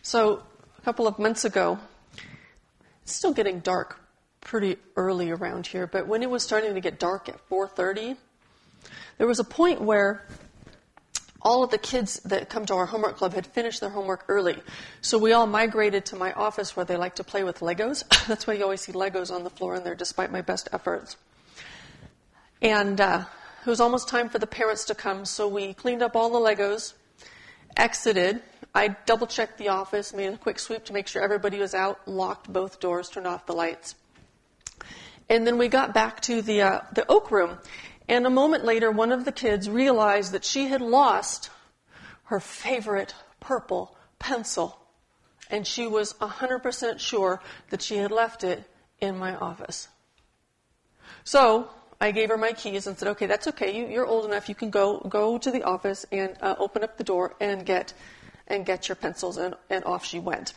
So a couple of months ago, it's still getting dark pretty early around here, but when it was starting to get dark at 4:30, there was a point where all of the kids that come to our homework club had finished their homework early. So we all migrated to my office where they like to play with Legos. That's why you always see Legos on the floor in there, despite my best efforts. And it was almost time for the parents to come, so we cleaned up all the Legos, exited. I double-checked the office, made a quick sweep to make sure everybody was out, locked both doors, turned off the lights. And then we got back to the Oak Room. And a moment later, one of the kids realized that she had lost her favorite purple pencil. And she was 100% sure that she had left it in my office. So I gave her my keys and said, okay, that's okay. You're old enough. You can go to the office and open up the door and get your pencils. And off she went.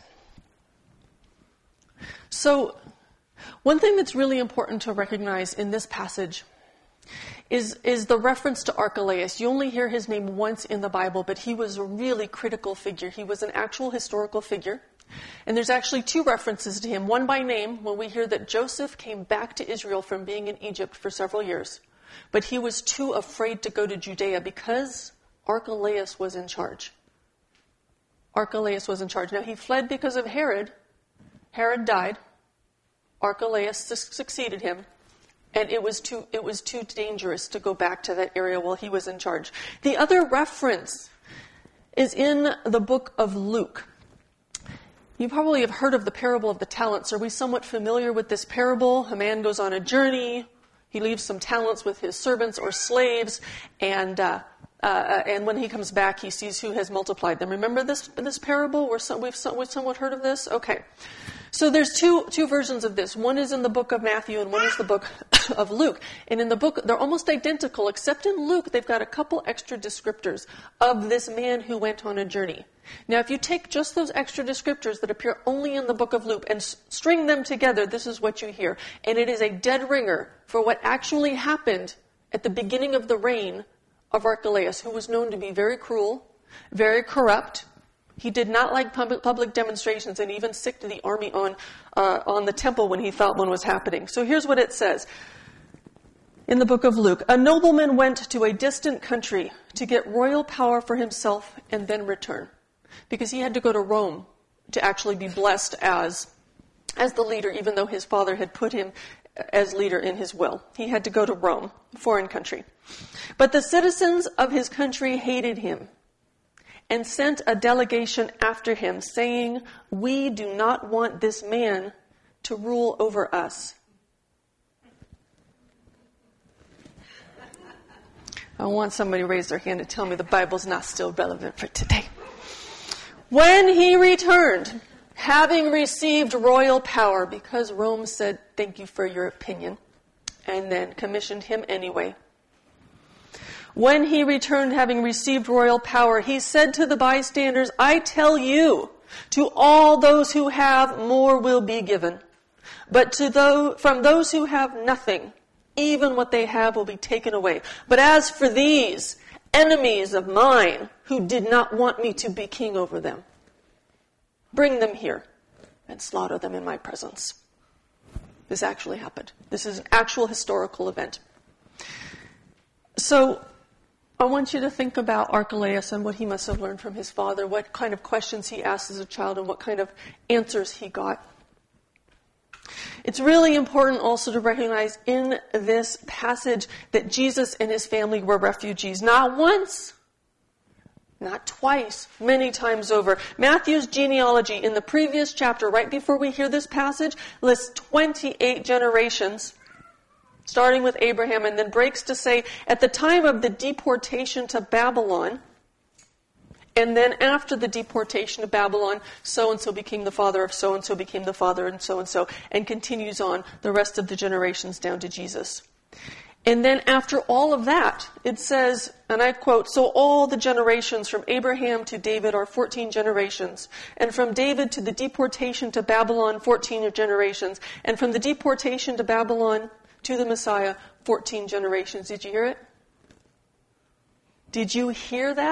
So one thing that's really important to recognize in this passage is the reference to Archelaus. You only hear his name once in the Bible, but he was a really critical figure. He was an actual historical figure. And there's actually two references to him. One by name, when we hear that Joseph came back to Israel from being in Egypt for several years. But he was too afraid to go to Judea because Archelaus was in charge. Archelaus was in charge. Now, he fled because of Herod. Herod died. Archelaus succeeded him. And it was too dangerous to go back to that area while he was in charge. The other reference is in the book of Luke. You probably have heard of the parable of the talents. Are we somewhat familiar with this parable? A man goes on a journey. He leaves some talents with his servants or slaves. And when he comes back, he sees who has multiplied them. Remember this parable? We've somewhat heard of this? Okay. So there's two versions of this. One is in the book of Matthew and one is the book of Luke. And in the book, they're almost identical, except in Luke, they've got a couple extra descriptors of this man who went on a journey. Now, if you take just those extra descriptors that appear only in the book of Luke and string them together, this is what you hear. And it is a dead ringer for what actually happened at the beginning of the reign of Archelaus, who was known to be very cruel, very corrupt. He did not like public demonstrations and even sicked the army on the temple when he thought one was happening. So here's what it says in the book of Luke. A nobleman went to a distant country to get royal power for himself and then return. Because he had to go to Rome to actually be blessed as the leader, even though his father had put him as leader in his will. He had to go to Rome, a foreign country. But the citizens of his country hated him and sent a delegation after him, saying, "We do not want this man to rule over us." I want somebody to raise their hand and tell me the Bible's not still relevant for today. When he returned, having received royal power, because Rome said, "Thank you for your opinion," and then commissioned him anyway. When he returned, having received royal power, he said to the bystanders, "I tell you, to all those who have, more will be given. But from those who have nothing, even what they have will be taken away. But as for these enemies of mine, who did not want me to be king over them, bring them here and slaughter them in my presence." This actually happened. This is an actual historical event. So I want you to think about Archelaus and what he must have learned from his father, what kind of questions he asked as a child, and what kind of answers he got. It's really important also to recognize in this passage that Jesus and his family were refugees. Not once, not twice, many times over. Matthew's genealogy in the previous chapter, right before we hear this passage, lists 28 generations, starting with Abraham, and then breaks to say, at the time of the deportation to Babylon, and then after the deportation to Babylon, so-and-so became the father of so-and-so became the father and so-and-so, and continues on the rest of the generations down to Jesus. And then after all of that, it says, and I quote, "So all the generations from Abraham to David are 14 generations. And from David to the deportation to Babylon, 14 generations. And from the deportation to Babylon to the Messiah, 14 generations." Did you hear it? Did you hear that?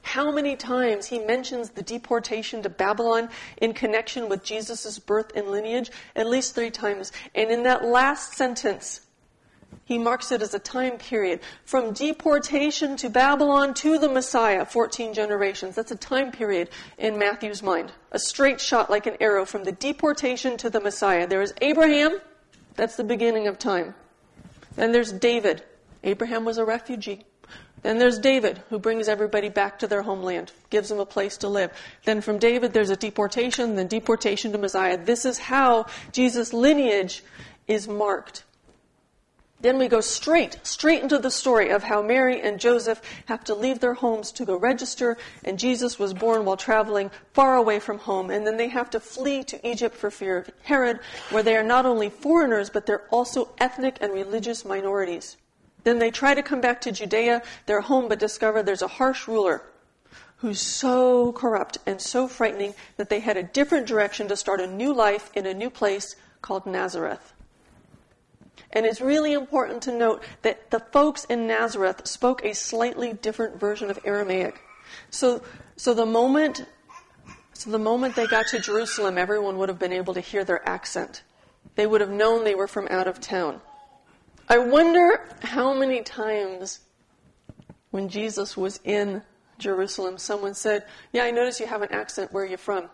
how many times he mentions the deportation to Babylon in connection with Jesus' birth and lineage? At least 3 times. And in that last sentence, he marks it as a time period. From deportation to Babylon to the Messiah, 14 generations. That's a time period in Matthew's mind. A straight shot like an arrow from the deportation to the Messiah. There is Abraham. That's the beginning of time. Then there's David. Abraham was a refugee. Then there's David, who brings everybody back to their homeland, gives them a place to live. Then from David, there's a deportation, then deportation to Messiah. This is how Jesus' lineage is marked. Then we go straight into the story of how Mary and Joseph have to leave their homes to go register, and Jesus was born while traveling far away from home, and then they have to flee to Egypt for fear of Herod, where they are not only foreigners, but they're also ethnic and religious minorities. Then they try to come back to Judea, their home, but discover there's a harsh ruler who's so corrupt and so frightening that they had a different direction to start a new life in a new place called Nazareth. And it's really important to note that the folks in Nazareth spoke a slightly different version of Aramaic. So the moment they got to Jerusalem, everyone would have been able to hear their accent. They would have known they were from out of town. I wonder how many times when Jesus was in Jerusalem, someone said, "Yeah, I notice you have an accent. Where are you from?"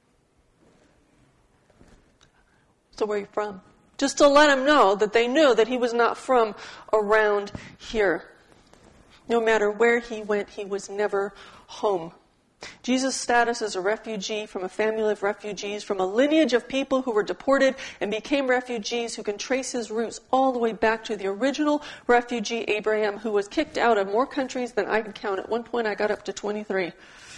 So where are you from? Just to let him know that they knew that he was not from around here. No matter where he went, he was never home. Jesus' status as a refugee from a family of refugees, from a lineage of people who were deported and became refugees, who can trace his roots all the way back to the original refugee Abraham, who was kicked out of more countries than I could count. At one point I got up to 23.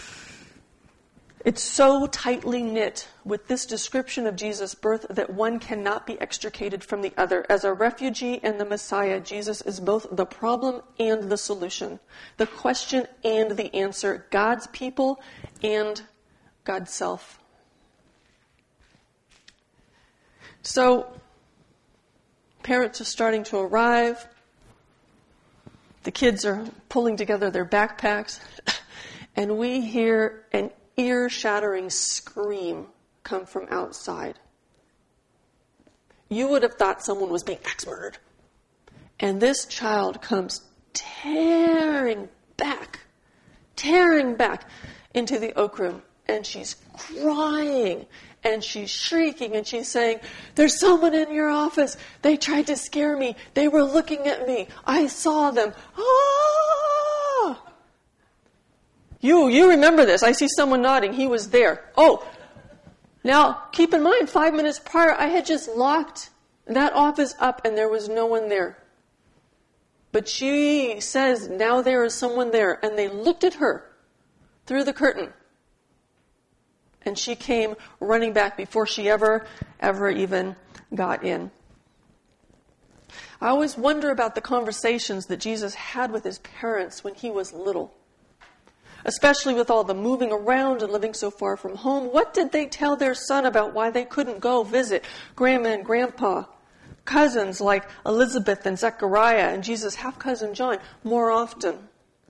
It's so tightly knit with this description of Jesus' birth that one cannot be extricated from the other. As a refugee and the Messiah, Jesus is both the problem and the solution, the question and the answer, God's people and God's self. So, parents are starting to arrive. The kids are pulling together their backpacks, and we hear an ear-shattering scream come from outside. You would have thought someone was being axe-murdered. And this child comes tearing back into the oak room. And she's crying, and she's shrieking, and she's saying, "There's someone in your office. They tried to scare me. They were looking at me. I saw them. Ah!" You remember this. I see someone nodding. He was there. Oh, now keep in mind, 5 minutes prior, I had just locked that office up and there was no one there. But she says, now there is someone there. And they looked at her through the curtain. And she came running back before she ever even got in. I always wonder about the conversations that Jesus had with his parents when he was little. Especially with all the moving around and living so far from home. What did they tell their son about why they couldn't go visit Grandma and Grandpa? Cousins like Elizabeth and Zechariah and Jesus' half-cousin John more often.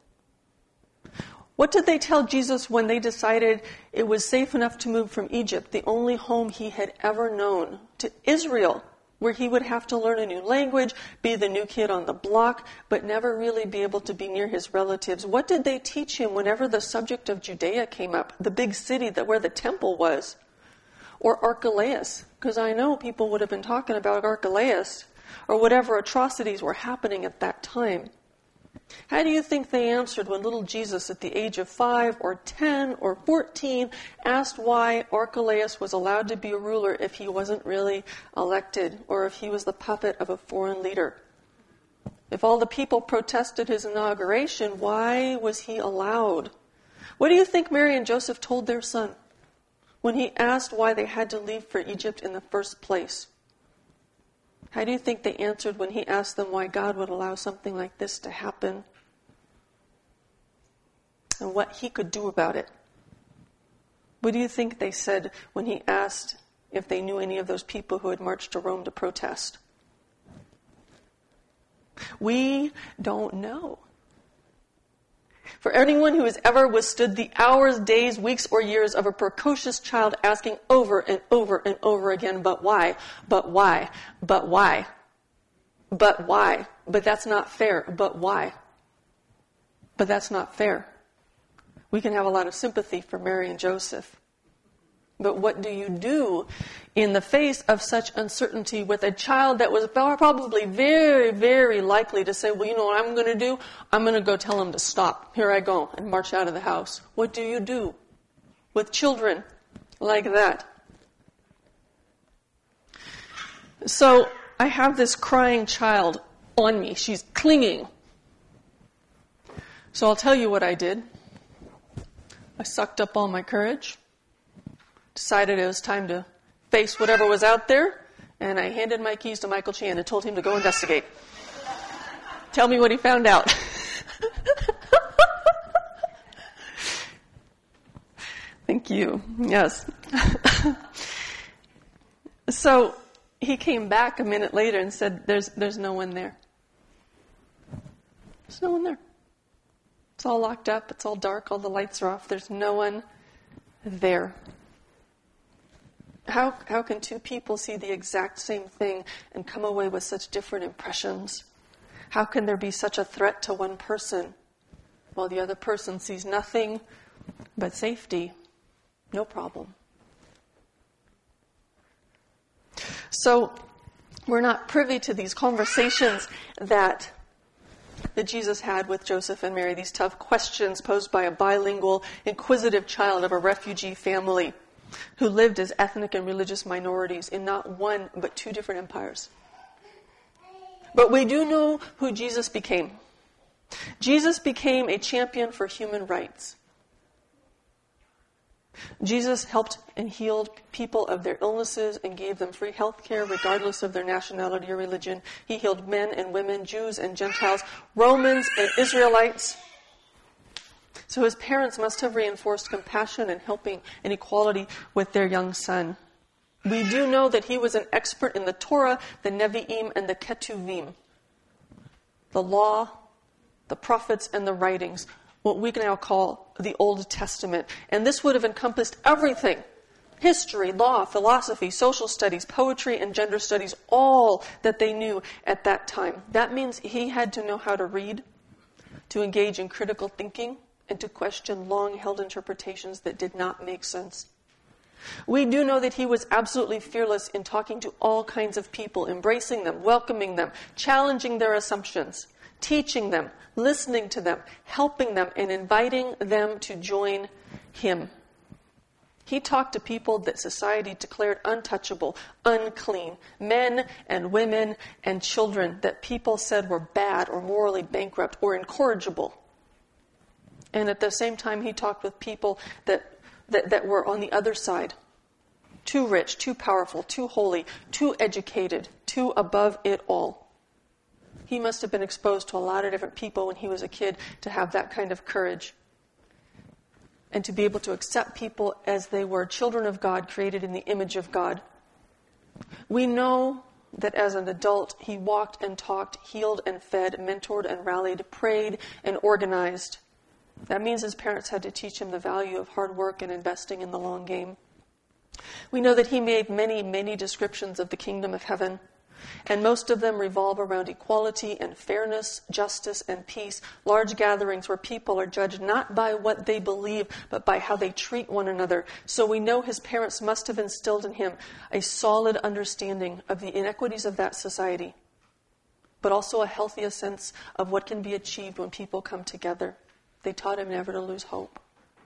What did they tell Jesus when they decided it was safe enough to move from Egypt, the only home he had ever known, to Israel, where he would have to learn a new language, be the new kid on the block, but never really be able to be near his relatives? What did they teach him whenever the subject of Judea came up, the big city where the temple was? Or Archelaus, because I know people would have been talking about Archelaus, or whatever atrocities were happening at that time. How do you think they answered when little Jesus at the age of 5 or 10 or 14 asked why Archelaus was allowed to be a ruler if he wasn't really elected, or if he was the puppet of a foreign leader? If all the people protested his inauguration, why was he allowed? What do you think Mary and Joseph told their son when he asked why they had to leave for Egypt in the first place? How do you think they answered when he asked them why God would allow something like this to happen? And what he could do about it? What do you think they said when he asked if they knew any of those people who had marched to Rome to protest? We don't know. For anyone who has ever withstood the hours, days, weeks, or years of a precocious child asking over and over and over again, but why? But why? But why? But why? But that's not fair. But why? But that's not fair. We can have a lot of sympathy for Mary and Joseph. But what do you do in the face of such uncertainty with a child that was probably very, very likely to say, well, you know what I'm going to do? I'm going to go tell him to stop. Here I go, and march out of the house. What do you do with children like that? So I have this crying child on me. She's clinging. So I'll tell you what I did. I sucked up all my courage. Decided it was time to face whatever was out there, and I handed my keys to Michael Chan and told him to go investigate. Tell me what he found out. Thank you. Yes. So he came back a minute later and said, there's no one there. There's no one there. It's all locked up. It's all dark. All the lights are off. There's no one there. How can two people see the exact same thing and come away with such different impressions? How can there be such a threat to one person while the other person sees nothing but safety? No problem. So we're not privy to these conversations that Jesus had with Joseph and Mary, these tough questions posed by a bilingual, inquisitive child of a refugee family who lived as ethnic and religious minorities in not one but two different empires. But we do know who Jesus became. Jesus became a champion for human rights. Jesus helped and healed people of their illnesses and gave them free health care regardless of their nationality or religion. He healed men and women, Jews and Gentiles, Romans and Israelites. So his parents must have reinforced compassion and helping and equality with their young son. We do know that he was an expert in the Torah, the Nevi'im, and the Ketuvim, the law, the prophets, and the writings, what we can now call the Old Testament. And this would have encompassed everything: history, law, philosophy, social studies, poetry, and gender studies, all that they knew at that time. That means he had to know how to read, to engage in critical thinking, and to question long-held interpretations that did not make sense. We do know that he was absolutely fearless in talking to all kinds of people, embracing them, welcoming them, challenging their assumptions, teaching them, listening to them, helping them, and inviting them to join him. He talked to people that society declared untouchable, unclean, men and women and children that people said were bad or morally bankrupt or incorrigible. And at the same time, he talked with people that were on the other side. Too rich, too powerful, too holy, too educated, too above it all. He must have been exposed to a lot of different people when he was a kid to have that kind of courage. And to be able to accept people as they were children of God, created in the image of God. We know that as an adult, he walked and talked, healed and fed, mentored and rallied, prayed and organized. That means his parents had to teach him the value of hard work and investing in the long game. We know that he made many, many descriptions of the kingdom of heaven, and most of them revolve around equality and fairness, justice and peace, large gatherings where people are judged not by what they believe, but by how they treat one another. So we know his parents must have instilled in him a solid understanding of the inequities of that society, but also a healthier sense of what can be achieved when people come together. They taught him never to lose hope.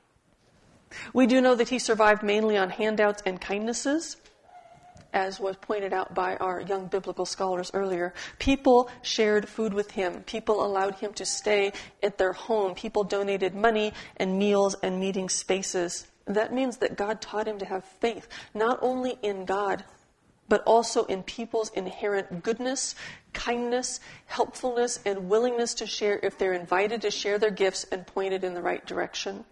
We do know that he survived mainly on handouts and kindnesses, as was pointed out by our young biblical scholars earlier. People shared food with him. People allowed him to stay at their home. People donated money and meals and meeting spaces. That means that God taught him to have faith, not only in God, but also in people's inherent goodness, kindness, helpfulness, and willingness to share if they're invited to share their gifts and pointed in the right direction.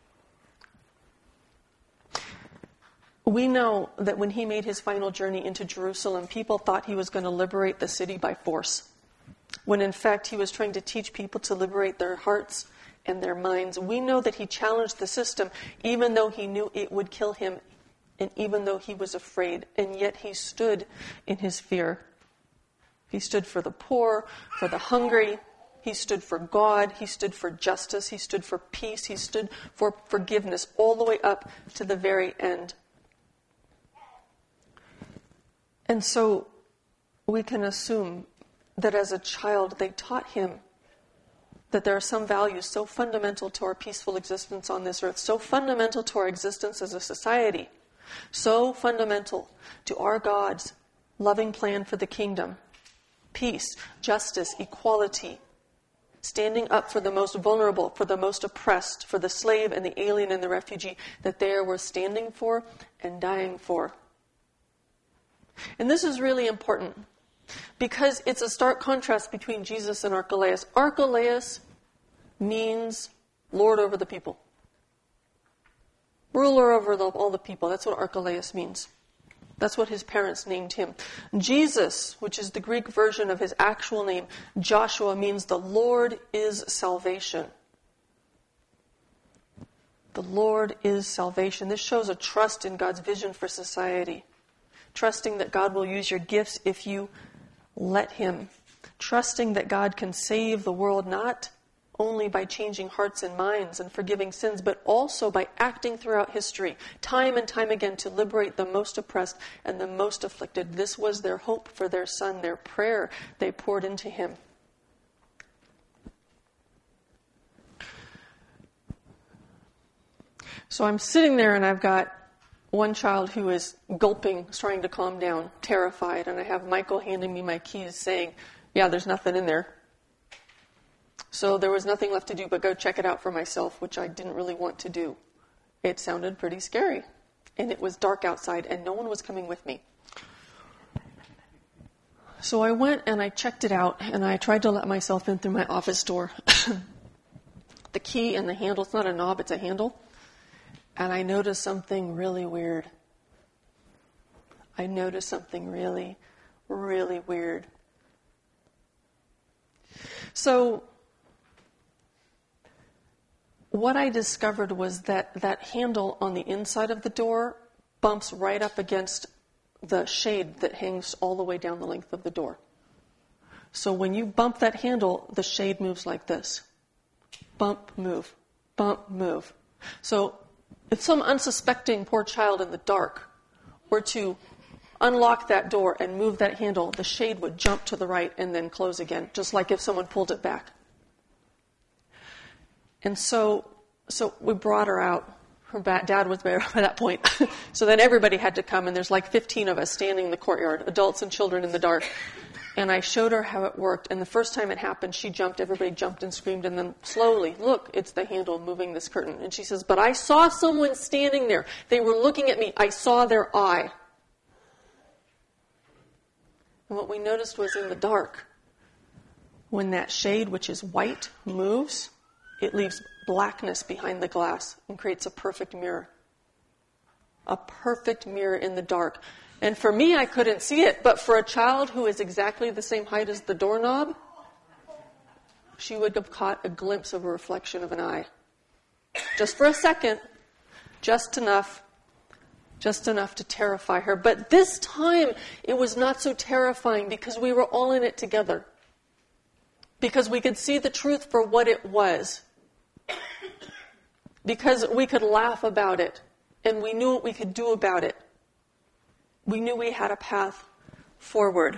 We know that when he made his final journey into Jerusalem, people thought he was going to liberate the city by force, when in fact he was trying to teach people to liberate their hearts and their minds. We know that he challenged the system even though he knew it would kill him and even though he was afraid. And yet he stood in his fear. He stood for the poor, for the hungry. He stood for God. He stood for justice. He stood for peace. He stood for forgiveness all the way up to the very end. And so we can assume that as a child they taught him that there are some values so fundamental to our peaceful existence on this earth, so fundamental to our existence as a society, so fundamental to our God's loving plan for the kingdom. Peace, justice, equality, standing up for the most vulnerable, for the most oppressed, for the slave and the alien and the refugee, that they were standing for and dying for. And this is really important because it's a stark contrast between Jesus and Archelaus. Archelaus means Lord over the people. Ruler over all the people. That's what Archelaus means. That's what his parents named him. Jesus, which is the Greek version of his actual name, Joshua, means the Lord is salvation. The Lord is salvation. This shows a trust in God's vision for society. Trusting that God will use your gifts if you let him. Trusting that God can save the world not only by changing hearts and minds and forgiving sins, but also by acting throughout history, time and time again, to liberate the most oppressed and the most afflicted. This was their hope for their son, their prayer they poured into him. So I'm sitting there and I've got one child who is gulping, trying to calm down, terrified, and I have Michael handing me my keys saying, yeah, there's nothing in there. So there was nothing left to do but go check it out for myself, which I didn't really want to do. It sounded pretty scary. And it was dark outside and no one was coming with me. So I went and I checked it out and I tried to let myself in through my office door. The key and the handle, it's not a knob, it's a handle. And I noticed something really weird. I noticed something really, really weird. So what I discovered was that that handle on the inside of the door bumps right up against the shade that hangs all the way down the length of the door. So when you bump that handle, the shade moves like this. Bump, move. Bump, move. So if some unsuspecting poor child in the dark were to unlock that door and move that handle, the shade would jump to the right and then close again, just like if someone pulled it back. And so we brought her out. Her dad was there by that point. So then everybody had to come, and there's like 15 of us standing in the courtyard, adults and children in the dark. And I showed her how it worked. And the first time it happened, she jumped. Everybody jumped and screamed. And then slowly, look, it's the handle moving this curtain. And she says, but I saw someone standing there. They were looking at me. I saw their eye. And what we noticed was in the dark, when that shade, which is white, moves, it leaves blackness behind the glass and creates a perfect mirror. A perfect mirror in the dark. And for me, I couldn't see it, but for a child who is exactly the same height as the doorknob, she would have caught a glimpse of a reflection of an eye. Just for a second, just enough to terrify her. But this time, it was not so terrifying because we were all in it together. Because we could see the truth for what it was. Because we could laugh about it, and we knew what we could do about it. We knew we had a path forward.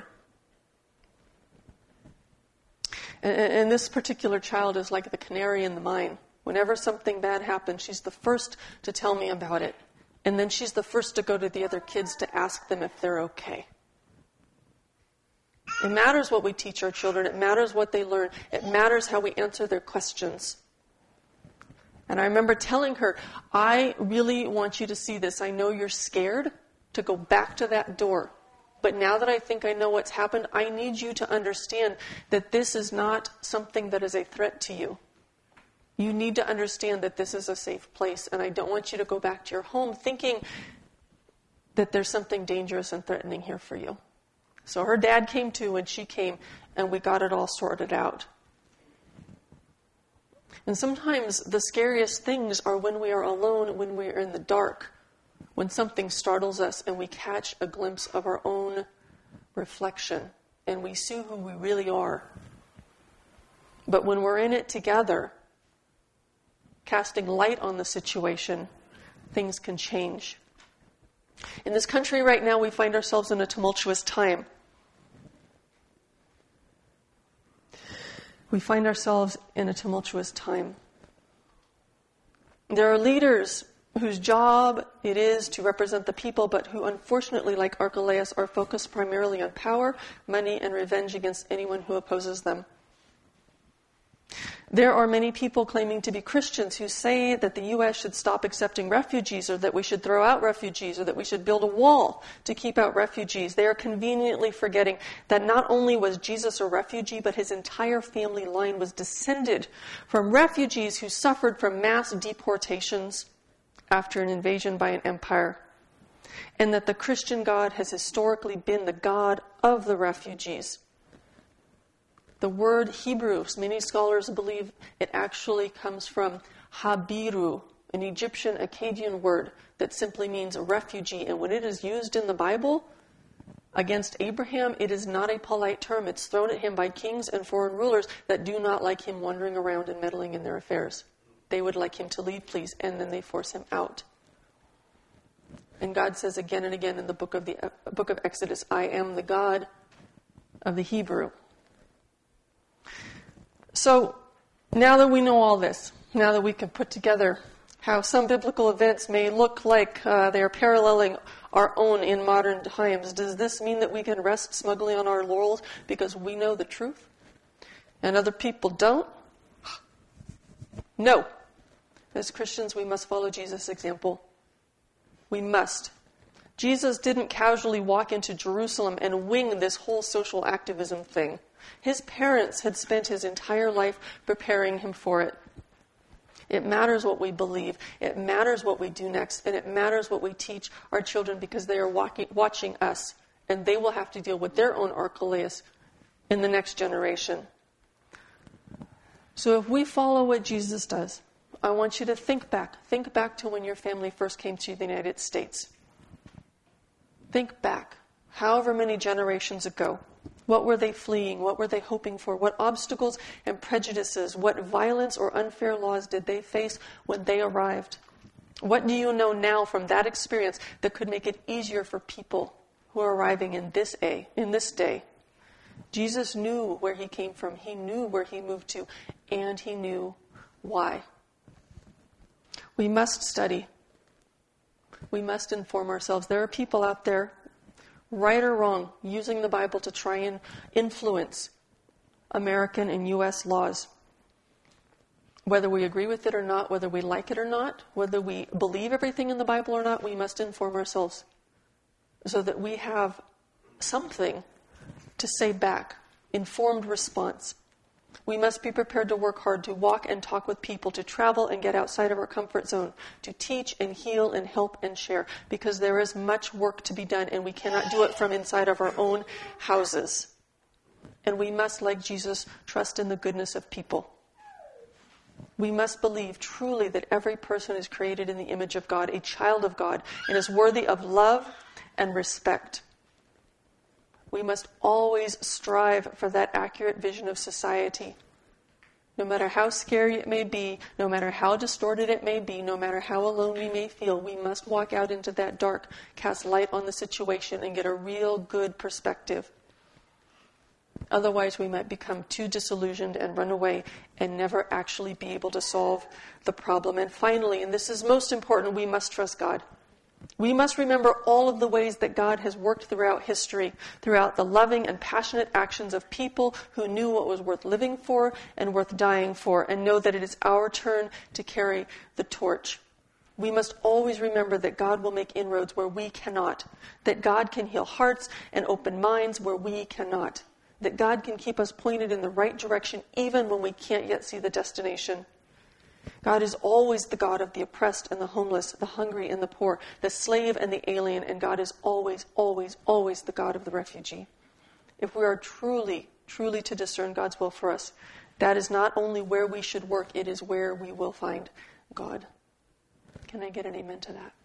And this particular child is like the canary in the mine. Whenever something bad happens, she's the first to tell me about it. And then she's the first to go to the other kids to ask them if they're okay. It matters what we teach our children. It matters what they learn. It matters how we answer their questions. And I remember telling her, I really want you to see this. I know you're scared to go back to that door. But now that I think I know what's happened, I need you to understand that this is not something that is a threat to you. You need to understand that this is a safe place, and I don't want you to go back to your home thinking that there's something dangerous and threatening here for you. So her dad came too, and she came, and we got it all sorted out. And sometimes the scariest things are when we are alone, when we are in the dark, when something startles us and we catch a glimpse of our own reflection and we see who we really are. But when we're in it together, casting light on the situation, things can change. In this country right now, we find ourselves in a tumultuous time. We find ourselves in a tumultuous time. There are leaders whose job it is to represent the people, but who unfortunately, like Archelaus, are focused primarily on power, money, and revenge against anyone who opposes them. There are many people claiming to be Christians who say that the U.S. should stop accepting refugees, or that we should throw out refugees, or that we should build a wall to keep out refugees. They are conveniently forgetting that not only was Jesus a refugee, but his entire family line was descended from refugees who suffered from mass deportations after an invasion by an empire, and that the Christian God has historically been the God of the refugees. The word Hebrew, many scholars believe it actually comes from Habiru, an Egyptian Akkadian word that simply means a refugee. And when it is used in the Bible against Abraham, it is not a polite term. It's thrown at him by kings and foreign rulers that do not like him wandering around and meddling in their affairs. They would like him to leave, please, and then they force him out. And God says again and again in the book of Exodus, I am the God of the Hebrew. So, now that we know all this, now that we can put together how some biblical events may look like they are paralleling our own in modern times, does this mean that we can rest smugly on our laurels because we know the truth and other people don't? No. As Christians, we must follow Jesus' example. We must. Jesus didn't casually walk into Jerusalem and wing this whole social activism thing. His parents had spent his entire life preparing him for it. It matters what we believe. It matters what we do next. And it matters what we teach our children, because they are watching us. And they will have to deal with their own Archelaus in the next generation. So if we follow what Jesus does, I want you to think back. Think back to when your family first came to the United States. Think back, however many generations ago. What were they fleeing? What were they hoping for? What obstacles and prejudices, what violence or unfair laws did they face when they arrived? What do you know now from that experience that could make it easier for people who are arriving in this day? Jesus knew where he came from. He knew where he moved to, and he knew why. We must study. We must inform ourselves. There are people out there, right or wrong, using the Bible to try and influence American and U.S. laws. Whether we agree with it or not, whether we like it or not, whether we believe everything in the Bible or not, we must inform ourselves so that we have something to say back, informed response. We must be prepared to work hard, to walk and talk with people, to travel and get outside of our comfort zone, to teach and heal and help and share, because there is much work to be done, and we cannot do it from inside of our own houses. And we must, like Jesus, trust in the goodness of people. We must believe truly that every person is created in the image of God, a child of God, and is worthy of love and respect. We must always strive for that accurate vision of society. No matter how scary it may be, no matter how distorted it may be, no matter how alone we may feel, we must walk out into that dark, cast light on the situation, and get a real good perspective. Otherwise, we might become too disillusioned and run away and never actually be able to solve the problem. And finally, and this is most important, we must trust God. We must remember all of the ways that God has worked throughout history, throughout the loving and passionate actions of people who knew what was worth living for and worth dying for, and know that it is our turn to carry the torch. We must always remember that God will make inroads where we cannot, that God can heal hearts and open minds where we cannot, that God can keep us pointed in the right direction even when we can't yet see the destination. God is always the God of the oppressed and the homeless, the hungry and the poor, the slave and the alien, and God is always, always, always the God of the refugee. If we are truly, truly to discern God's will for us, That is not only where we should work, it is where we will find God. Can I get an amen to that?